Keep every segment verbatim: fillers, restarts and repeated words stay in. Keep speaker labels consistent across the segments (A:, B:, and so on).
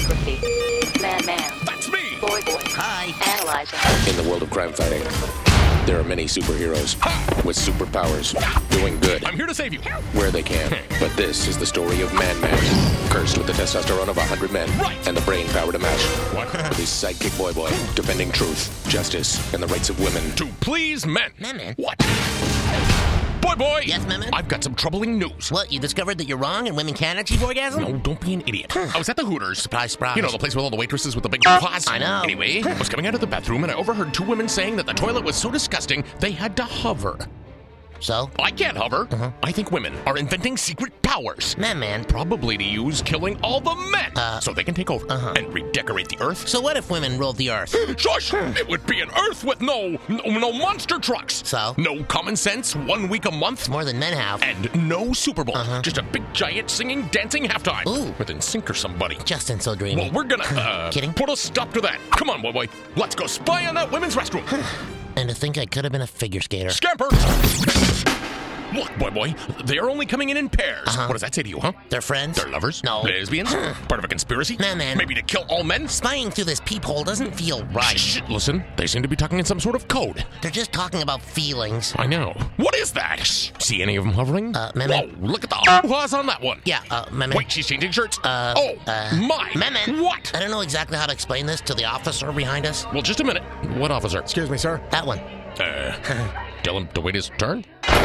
A: secrecy. Man, man.
B: That's me!
A: Boy, boy.
C: Hi.
A: Analyzing.
D: In the world of crime fighting, there are many superheroes with superpowers doing good
B: I'm here to save you.
D: where they can. But this is the story of Man Man, cursed with the testosterone of a hundred men
B: Right.
D: and the brain power to match.
B: What?
D: With his sidekick Boy Boy, defending truth, justice, and the rights of women.
B: To please men.
C: Man, man.
B: What? Boy, boy!
C: Yes, man, man?
B: I've got some troubling news.
C: What, you discovered that you're wrong and women can achieve orgasm?
B: No, don't be an idiot. I was at the Hooters.
C: Surprise, surprise.
B: You know, the place with all the waitresses with the big paws?
C: I know.
B: Anyway, I was coming out of the bathroom and I overheard two women saying that the toilet was so disgusting they had to hover.
C: So?
B: I can't hover.
C: Uh-huh.
B: I think women are inventing secret powers.
C: Man, man.
B: Probably to use killing all the men
C: Uh,
B: so they can take over
C: uh-huh.
B: and redecorate the earth.
C: So what if women ruled the earth?
B: Shush! It would be an earth with no, no no monster trucks.
C: So?
B: No common sense, one week a month,
C: More than men have.
B: and no Super Bowl.
C: Uh-huh.
B: Just a big giant singing, dancing halftime.
C: Ooh.
B: With N Sync or somebody.
C: Justin so dreamy.
B: Well, we're gonna uh,
C: Kidding?
B: put a stop to that. Come on, boy, boy. Let's go spy on that women's restroom.
C: And to think I could have been a figure skater.
B: Scamper! Look, boy, boy, they are only coming in in pairs.
C: Uh-huh.
B: What does that say to you, huh?
C: They're friends?
B: They're lovers?
C: No.
B: Lesbians? Part of a conspiracy?
C: Man, man.
B: Maybe to kill all men?
C: Spying through this peephole doesn't feel right.
B: Shh, listen, they seem to be talking in some sort of code.
C: They're just talking about feelings.
B: I know. What is that? See any of them hovering?
C: Uh, man,
B: Whoa,
C: man.
B: look at the ah-ahs on that one.
C: Yeah, uh, man, man.
B: Wait, she's changing shirts?
C: Uh,
B: oh,
C: uh,
B: my.
C: Man, man.
B: What?
C: I don't know exactly how to explain this to the officer behind us.
B: Well, just a minute. What officer?
E: Excuse me, sir.
C: That one.
B: Uh, tell him to wait his turn?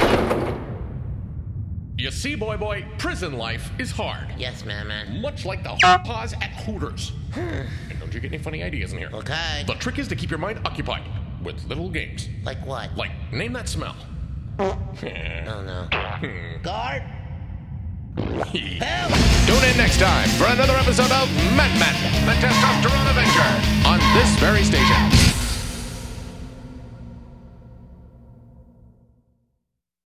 B: You see, boy, boy, prison life is hard.
C: Yes, man, man.
B: Much like the pause at Hooters. And don't you get any funny ideas in here.
C: Okay.
B: The trick is to keep your mind occupied with little games.
C: Like what?
B: Like, name that smell.
C: Oh, no. Guard!
D: Tune in next time for another episode of Man Man, the Testosterone Avenger, on this very station.